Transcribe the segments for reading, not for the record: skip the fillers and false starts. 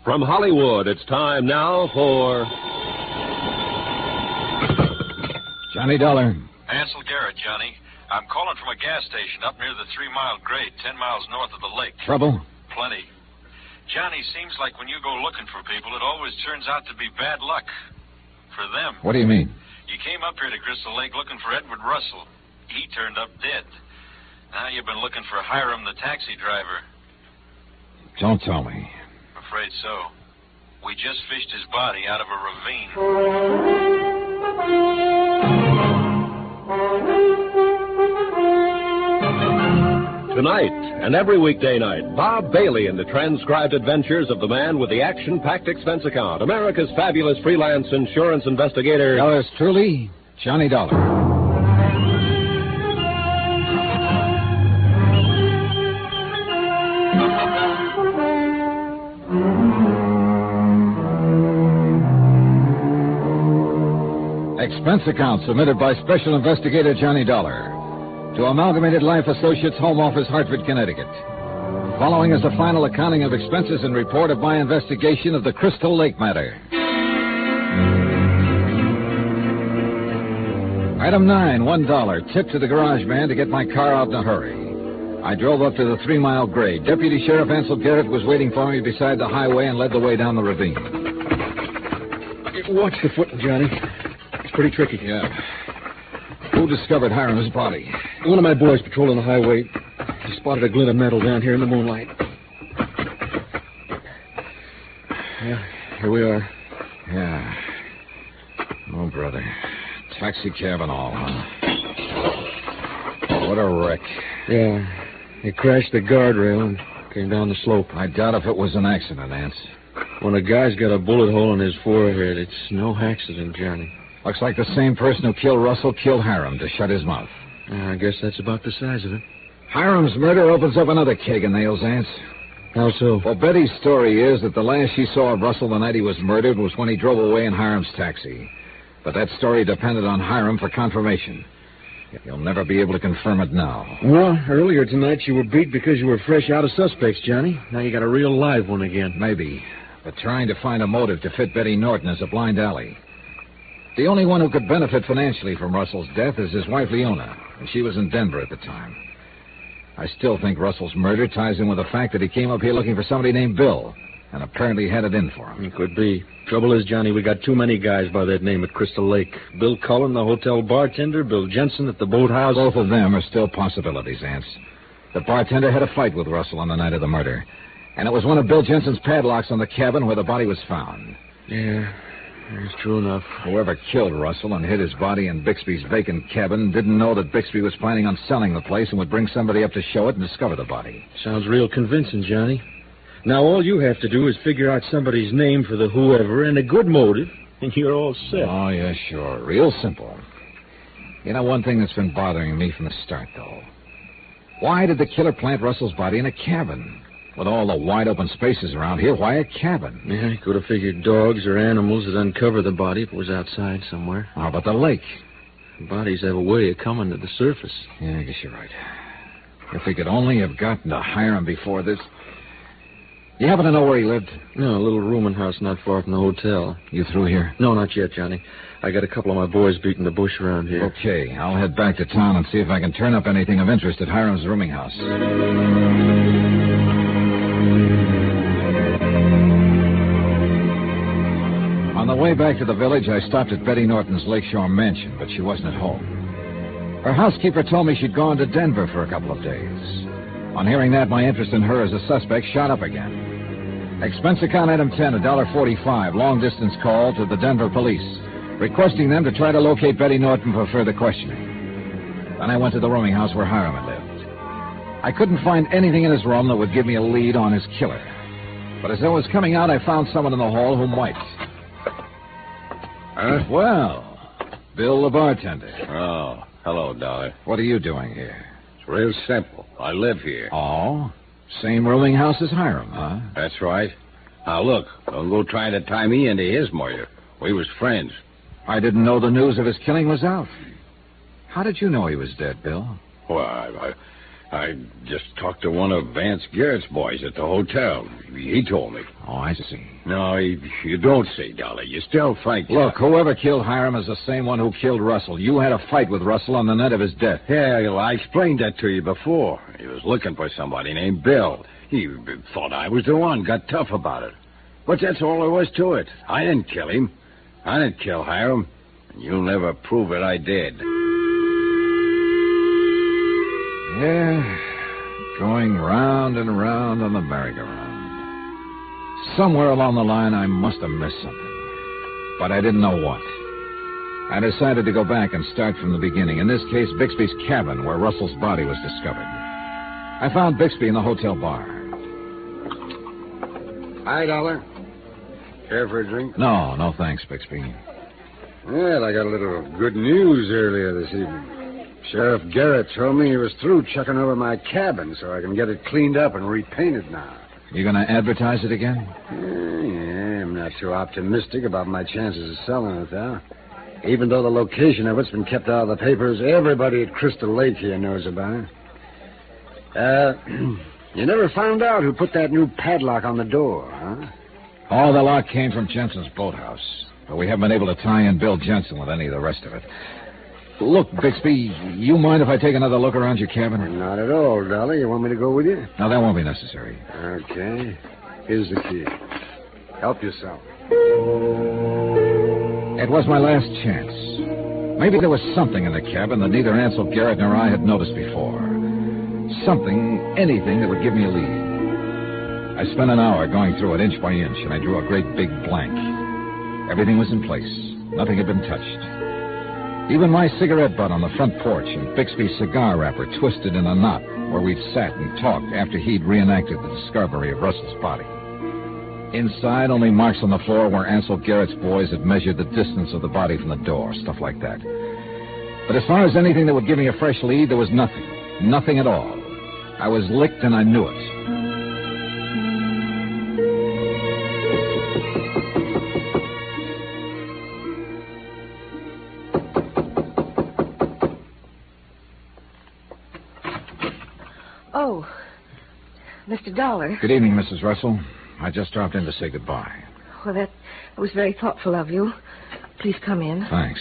From Hollywood, it's time now for... Johnny Dollar. Ansel Garrett, Johnny. I'm calling from a gas station up near the 3 Mile grade, 10 miles north of the lake. Trouble? Plenty. Johnny, seems like when you go looking for people, it always turns out to be bad luck. For them. What do you mean? You came up here to Crystal Lake looking for Edward Russell. He turned up dead. Now you've been looking for Hiram, the taxi driver. Don't tell me. I'm afraid so. We just fished his body out of a ravine. Tonight, and every weekday night, Bob Bailey in the transcribed adventures of the man with the action-packed expense account, America's fabulous freelance insurance investigator. Yours truly, Johnny Dollar. Expense account submitted by Special Investigator Johnny Dollar to Amalgamated Life Associates, Home Office, Hartford, Connecticut. Following is the final accounting of expenses and report of my investigation of the Crystal Lake matter. Item 9, $1. Tip to the garage man to get my car out in a hurry. I drove up to the 3 Mile grade. Deputy Sheriff Ansel Garrett was waiting for me beside the highway and led the way down the ravine. Watch the footing, Johnny. It's pretty tricky. Yeah. Who discovered Hiram's body? One of my boys patrolling the highway. He spotted a glint of metal down here in the moonlight. Yeah, here we are. Yeah. Oh, brother. Taxi cab and all, huh? What a wreck. Yeah. He crashed the guardrail and came down the slope. I doubt if it was an accident, Ance. When a guy's got a bullet hole in his forehead, it's no accident, Johnny. Looks like the same person who killed Russell killed Hiram to shut his mouth. I guess that's about the size of it. Hiram's murder opens up another keg of nails, Ance. How so? Well, Betty's story is that the last she saw of Russell the night he was murdered was when he drove away in Hiram's taxi. But that story depended on Hiram for confirmation. You'll never be able to confirm it now. Well, earlier tonight you were beat because you were fresh out of suspects, Johnny. Now you got a real live one again. Maybe. But trying to find a motive to fit Betty Norton is a blind alley. The only one who could benefit financially from Russell's death is his wife, Leona, and she was in Denver at the time. I still think Russell's murder ties in with the fact that he came up here looking for somebody named Bill, and apparently had it in for him. It could be. Trouble is, Johnny, we got too many guys by that name at Crystal Lake. Bill Cullen, the hotel bartender, Bill Jensen at the boathouse. Both of them are still possibilities, Ance. The bartender had a fight with Russell on the night of the murder, and it was one of Bill Jensen's padlocks on the cabin where the body was found. Yeah, that's true enough. Whoever killed Russell and hid his body in Bixby's vacant cabin didn't know that Bixby was planning on selling the place and would bring somebody up to show it and discover the body. Sounds real convincing, Johnny. Now all you have to do is figure out somebody's name for the whoever and a good motive, and you're all set. Oh, yeah, sure. Real simple. You know, one thing that's been bothering me from the start, though. Why did the killer plant Russell's body in a cabin? With all the wide-open spaces around here, why a cabin? Yeah, he could have figured dogs or animals would uncover the body if it was outside somewhere. How about the lake? Bodies have a way of coming to the surface. Yeah, I guess you're right. If we could only have gotten to Hiram before this... You happen to know where he lived? No, a little rooming house not far from the hotel. You through here? No, not yet, Johnny. I got a couple of my boys beating the bush around here. Okay, I'll head back to town and see if I can turn up anything of interest at Hiram's rooming house. On the way back to the village, I stopped at Betty Norton's Lakeshore mansion, but she wasn't at home. Her housekeeper told me she'd gone to Denver for a couple of days. On hearing that, my interest in her as a suspect shot up again. Expense account item 10, $1.45, long-distance call to the Denver police, requesting them to try to locate Betty Norton for further questioning. Then I went to the rooming house where Hiram had lived. I couldn't find anything in his room that would give me a lead on his killer. But as I was coming out, I found someone in the hall who might. Well, Bill the bartender. Oh, hello, Dollar. What are you doing here? It's real simple. I live here. Oh? Same rooming house as Hiram, huh? That's right. Now, look, don't go trying to tie me into his murder. We was friends. I didn't know the news of his killing was out. How did you know he was dead, Bill? Well, I just talked to one of Vance Garrett's boys at the hotel. He told me. Oh, I see. No, you don't see, Dolly. You still fight. Look, whoever killed Hiram is the same one who killed Russell. You had a fight with Russell on the night of his death. Yeah, well, I explained that to you before. He was looking for somebody named Bill. He thought I was the one, got tough about it. But that's all there was to it. I didn't kill him. I didn't kill Hiram. And you'll never prove it I did. Yeah, going round and round on the merry-go-round. Somewhere along the line, I must have missed something. But I didn't know what. I decided to go back and start from the beginning. In this case, Bixby's cabin, where Russell's body was discovered. I found Bixby in the hotel bar. Hi, Dollar. Care for a drink? No, thanks, Bixby. Well, I got a little good news earlier this evening. Sheriff Garrett told me he was through checking over my cabin so I can get it cleaned up and repainted now. You going to advertise it again? Yeah, I'm not too optimistic about my chances of selling it, though. Even though the location of it's been kept out of the papers, everybody at Crystal Lake here knows about it. You never found out who put that new padlock on the door, huh? Oh, the lock came from Jensen's boathouse. But we haven't been able to tie in Bill Jensen with any of the rest of it. Look, Bixby, you mind if I take another look around your cabin? Not at all, Dolly. You want me to go with you? No, that won't be necessary. Okay. Here's the key. Help yourself. It was my last chance. Maybe there was something in the cabin that neither Ansel Garrett nor I had noticed before. Something, anything that would give me a lead. I spent an hour going through it inch by inch, and I drew a great big blank. Everything was in place. Nothing had been touched. Even my cigarette butt on the front porch and Bixby's cigar wrapper twisted in a knot where we'd sat and talked after he'd reenacted the discovery of Russell's body. Inside, only marks on the floor where Ansel Garrett's boys had measured the distance of the body from the door, stuff like that. But as far as anything that would give me a fresh lead, there was nothing. Nothing at all. I was licked and I knew it. Oh, Mr. Dollar. Good evening, Mrs. Russell. I just dropped in to say goodbye. Well, that was very thoughtful of you. Please come in. Thanks.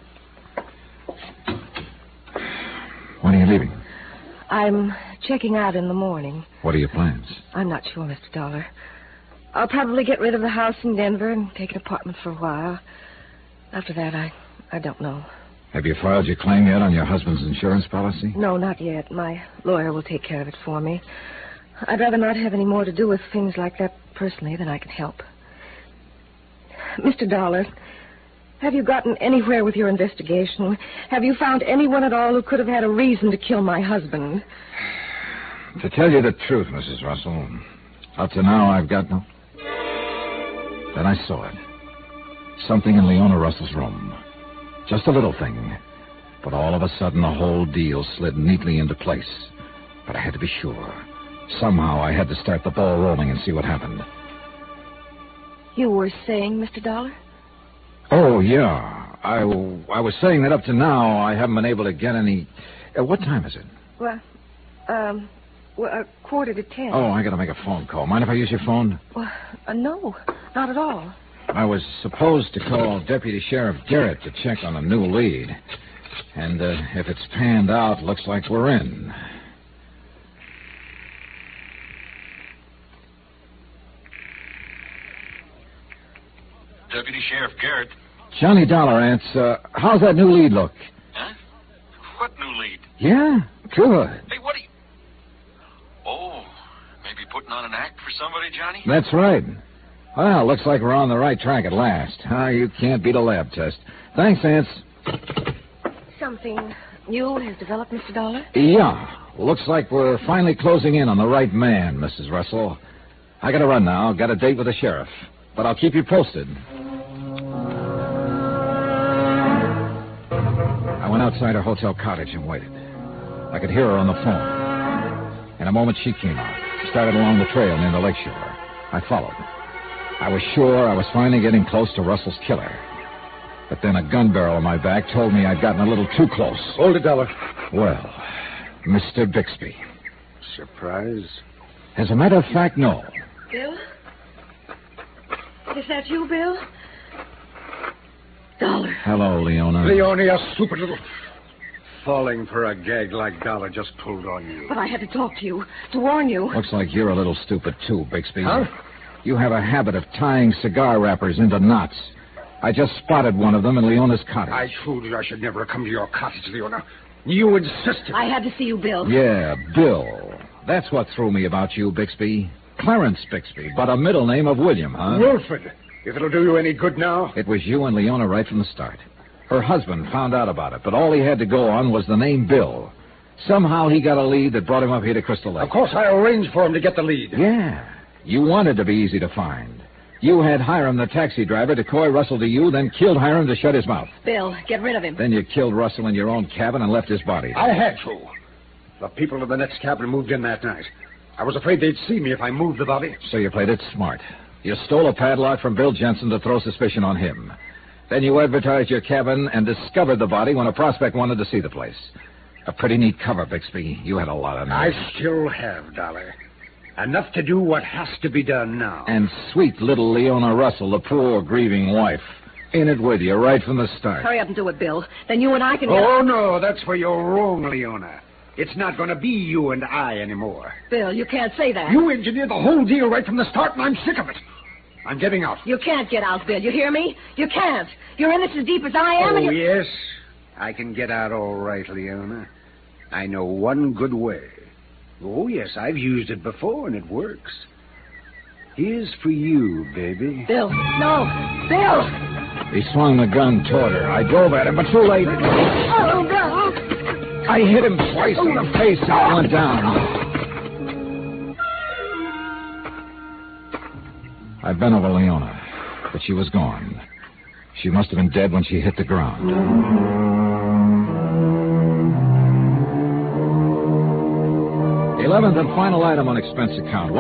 When are you leaving? I'm checking out in the morning. What are your plans? I'm not sure, Mr. Dollar. I'll probably get rid of the house in Denver and take an apartment for a while. After that, I don't know. Have you filed your claim yet on your husband's insurance policy? No, not yet. My lawyer will take care of it for me. I'd rather not have any more to do with things like that personally than I can help. Mr. Dollar, have you gotten anywhere with your investigation? Have you found anyone at all who could have had a reason to kill my husband? To tell you the truth, Mrs. Russell, up to now I've got no... Then I saw it. Something in Leona Russell's room. Just a little thing. But all of a sudden, the whole deal slid neatly into place. But I had to be sure. Somehow I had to start the ball rolling and see what happened. You were saying, Mr. Dollar? Oh, yeah. I was saying that up to now I haven't been able to get any... what time is it? Well, 9:45. Oh, I got to make a phone call. Mind if I use your phone? Well, no, not at all. I was supposed to call Deputy Sheriff Garrett to check on a new lead. And if it's panned out, looks like we're in. Deputy Sheriff Garrett. Johnny Dollar, Ants. How's that new lead look? Huh? What new lead? Yeah, good. Hey, what are you... Oh, maybe putting on an act for somebody, Johnny? That's right. Well, looks like we're on the right track at last. You can't beat a lab test. Thanks, Ants. Something new has developed, Mr. Dollar? Yeah. Looks like we're finally closing in on the right man, Mrs. Russell. I gotta run now. Got a date with the sheriff. But I'll keep you posted. I went outside her hotel cottage and waited. I could hear her on the phone. In a moment, she came out. Started along the trail near the lakeshore. I followed. I was sure I was finally getting close to Russell's killer. But then a gun barrel on my back told me I'd gotten a little too close. Hold it, Dollar. Well, Mr. Bixby. Surprise? As a matter of fact, no. Bill? Is that you, Bill? Dollar. Hello, Leona. Leona, you stupid little... Falling for a gag like Dollar just pulled on you. But I had to talk to you, to warn you. Looks like you're a little stupid, too, Bixby. Huh? You have a habit of tying cigar wrappers into knots. I just spotted one of them in Leona's cottage. I told you I should never have come to your cottage, Leona. You insisted. I had to see you, Bill. Yeah, Bill. That's what threw me about you, Bixby. Clarence Bixby, but a middle name of William, huh? Wilfred, if it'll do you any good now. It was you and Leona right from the start. Her husband found out about it, but all he had to go on was the name Bill. Somehow he got a lead that brought him up here to Crystal Lake. Of course, I arranged for him to get the lead. Yeah. You wanted to be easy to find. You had Hiram, the taxi driver, decoy Russell to you, then killed Hiram to shut his mouth. Bill, get rid of him. Then you killed Russell in your own cabin and left his body. I had to. The people of the next cabin moved in that night. I was afraid they'd see me if I moved the body. So you played it smart. You stole a padlock from Bill Jensen to throw suspicion on him. Then you advertised your cabin and discovered the body when a prospect wanted to see the place. A pretty neat cover, Bixby. You had a lot of nerve. I still have, Dollar. Enough to do what has to be done now. And sweet little Leona Russell, the poor, grieving wife, in it with you right from the start. Hurry up and do it, Bill. Then you and I can... Oh, no, that's where you're wrong, Leona. It's not going to be you and I anymore. Bill, you can't say that. You engineered the whole deal right from the start, and I'm sick of it. I'm getting out. You can't get out, Bill. You hear me? You can't. You're in this as deep as I am, and you... Yes. I can get out all right, Leona. I know one good way. Oh, yes, I've used it before, and it works. Here's for you, baby. Bill, no. Bill! He swung the gun toward her. I drove at him, but too late. Oh, Bill! I hit him twice in the face and he went down. I bent over Leona, but she was gone. She must have been dead when she hit the ground. 11th and final item on expense account,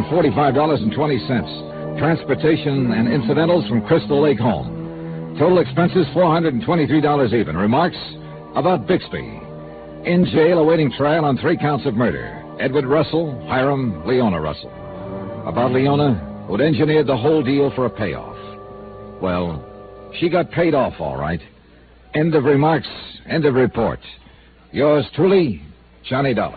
$145.20. Transportation and incidentals from Crystal Lake home. Total expenses, $423 even. Remarks about Bixby. In jail awaiting trial on 3 counts of murder. Edward Russell, Hiram, Leona Russell. About Leona, who'd engineered the whole deal for a payoff. Well, she got paid off, all right. End of remarks, end of report. Yours truly, Johnny Dollar.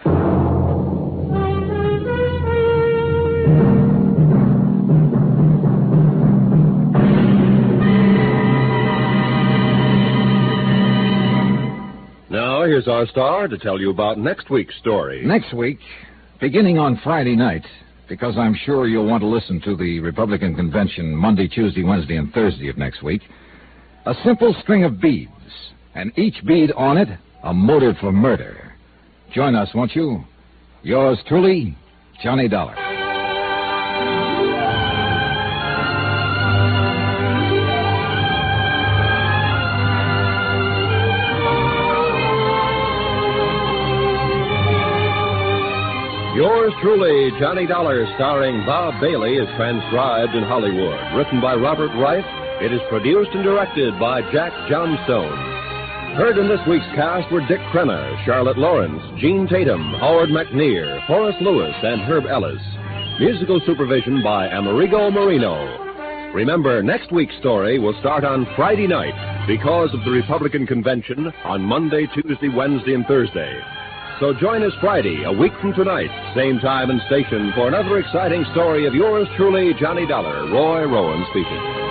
Now, here's our star to tell you about next week's story. Next week, beginning on Friday night, because I'm sure you'll want to listen to the Republican convention Monday, Tuesday, Wednesday, and Thursday of next week, a simple string of beads, and each bead on it, a motive for murder. Join us, won't you? Yours truly, Johnny Dollar. Yours truly, Johnny Dollar, starring Bob Bailey, is transcribed in Hollywood. Written by Robert Reif, it is produced and directed by Jack Johnstone. Heard in this week's cast were Dick Crenna, Charlotte Lawrence, Gene Tatum, Howard McNear, Forrest Lewis, and Herb Ellis. Musical supervision by Amerigo Marino. Remember, next week's story will start on Friday night because of the Republican convention on Monday, Tuesday, Wednesday, and Thursday. So join us Friday, a week from tonight, same time and station, for another exciting story of yours truly, Johnny Dollar. Roy Rowan speaking.